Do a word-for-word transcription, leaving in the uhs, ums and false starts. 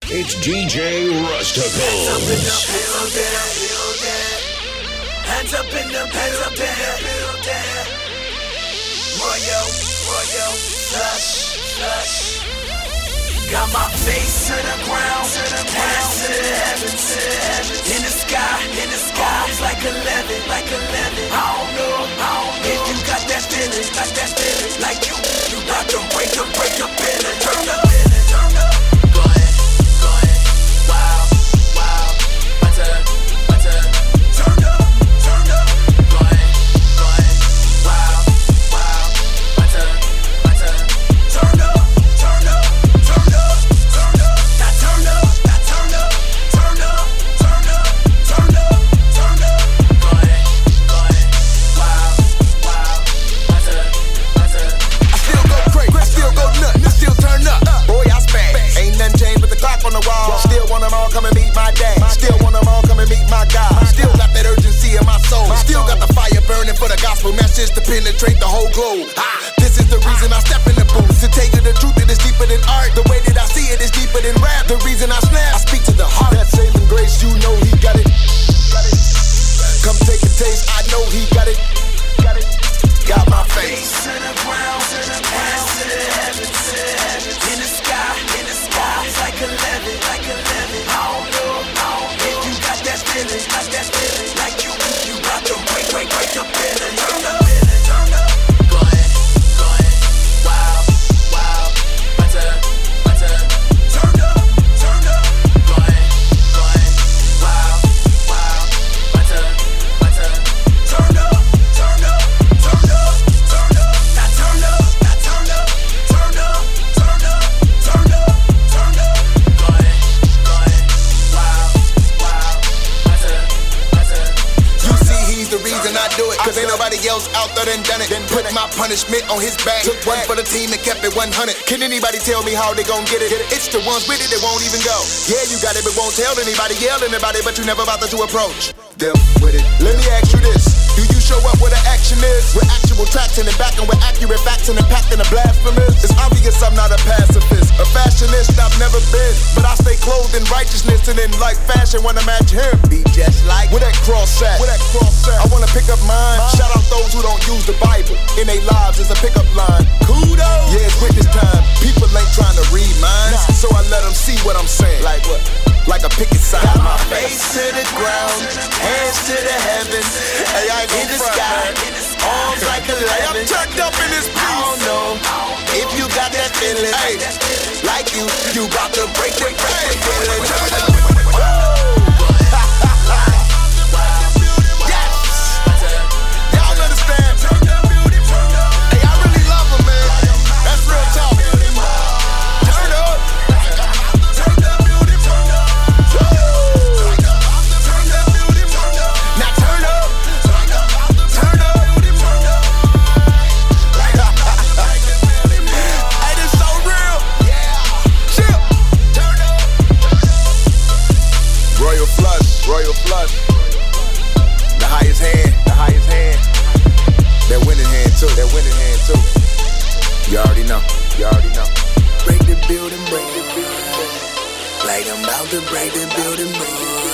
It's D J Rusticles. Hands up in the building. Royal, royal, flush, flush. Got my face to the ground, hands to the heavens, in the sky, in the sky. It's like eleven, like eleven. I don't know, I don't know if you got that feeling, got that feeling. Like you, you got to break up, break up, feeling. Turn up, turn up. Go ahead, go ahead. Wow, wow. Butter, butter. Turn up, turn up. Go ahead, go ahead. Wow, wow. Butter, butter. Turn up, turn up, turn up, turn up. Now turn up, now turn up, turn up, turn up, turn up, turn up. Go ahead, go ahead. Wow, wow. Butter, butter. I still go crazy, I still go nuts, I still turn up. Boy, I spaz. Ain't nothing changed but the clock on the wall. Still want them all come and meet my dad. Still want them all come and meet my God. Still got that urgency in my soul. Still got the fire burning for the gospel message to penetrate the whole globe. Ah, this is the reason I step in the booth. To tell you the truth, it is deeper than art. The way that I see it is deeper than rap. The reason I snap, I speak to the heart. That saving grace, you know he got it. Come take a taste, I know he got it. Got my face. To the ground, hands to the heavens, in the sky, in the sky. It's like eleven, like eleven. I don't know, I don't know if you got that feeling, got that feeling. Like you, you got to break, break, break the feeling. Turn up, turn up. Go ahead, go ahead. Wow, wow. Butter, butter. Turn up, turn up. Go ahead, go ahead. Wow, wow. Butter, butter. Turn up, turn up, turn up, turn up. Now turn up, now turn up, turn up, turn up, turn up, turn up. Go ahead, go ahead. Wow, wow. Butter, butter. You see, he's the reason I do it. Cause ain't nobody else out there done done it. Then put my punishment on his back. Took one for the team and kept it one hundred. Can anybody tell me how they gon' get it? It's the ones with it that won't even go. Yeah, you got it, but won't tell anybody. Yelling about it, but you never bother to approach them with it. Let me ask you this. Do you show up where the action is? With actual tracks and backing with accurate facts and impacting the blasphemous? It's obvious I'm not a pacifist. A fashionist I've never been. But I stay clothed in righteousness and in like fashion wanna match him. Be just like where that cross at? Where that cross at? I wanna pick up mine. Shout out those who don't use the Bible in their lives as a pickup line. Kudos! Yeah, it's witness time. People ain't trying to read minds, so I let them see what I'm saying. Like what? Like a picket sign. Got my face to the ground, hands to the heavens, Hey, I ain't in the sky, arms like eleven. Hey, I'm tucked up in this I piece. don't know if you got that feeling, Hey. like you, you about to break, break, break, break, feeling. Y'all understand? Hey, I really love him, man. That's real talk. Turn up. Now turn up. Turn up. Hey, this so real. Chill. Royal flush. Royal flush. The highest hand. The highest hand. That winning hand too. That winning hand too. You already know. You already know. Break the building, break the building. Like I'm about to break the building, break the building.